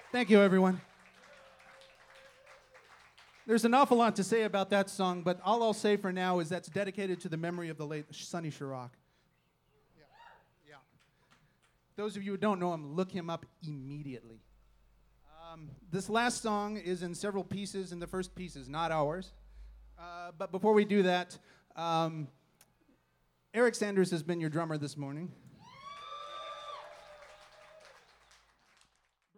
Thank you, everyone. There's an awful lot to say about that song, but all I'll say for now is that's dedicated to the memory of the late Sonny Sharrock. Yeah. Those of you who don't know him, look him up immediately. This last song is in several pieces, and the first piece is not ours. But before we do that, Eric Sanders has been your drummer this morning.